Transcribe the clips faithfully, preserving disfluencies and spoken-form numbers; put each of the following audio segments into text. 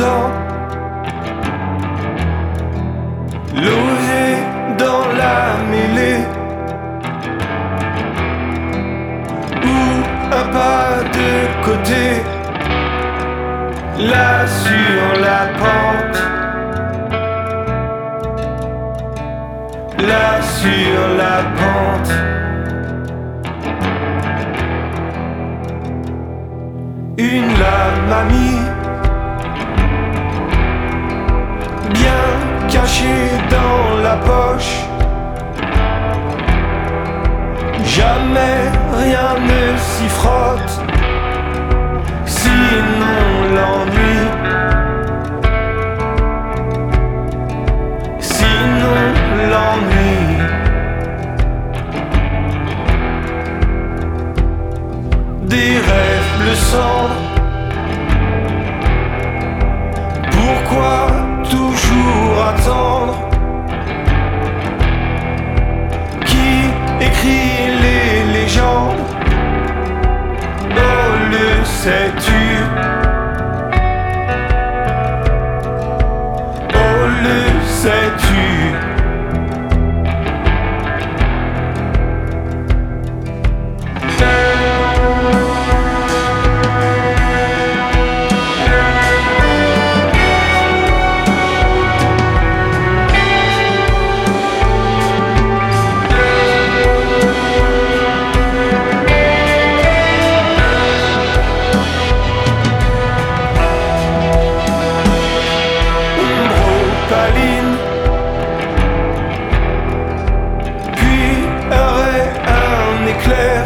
temps. L'oser dans la mêlée, ou un pas de côté, là sur la pente, là sur la pente. Une lame amie, bien cachée dans la poche. Jamais rien ne s'y frotte, sinon l'ennui. Sinon l'ennui. Des rêves bleu cendre. Pourquoi toujours attendre? Qui écrit les légendes? Oh, le sais-tu? Oh, le sais-tu? Puis un ray, un éclair,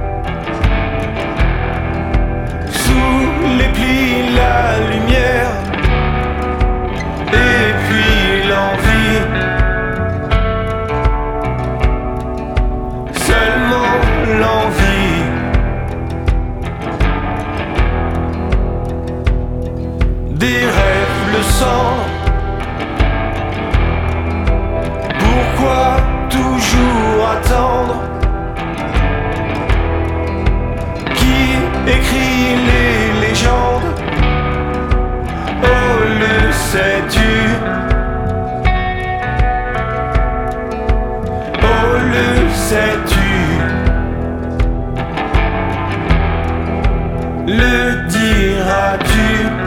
sous les plis la lumière, et puis l'envie, seulement l'envie. Des rêves le sang. Pourquoi toujours attendre? Qui écrit les légendes? Oh, le sais-tu? Oh, le sais-tu? Le diras-tu?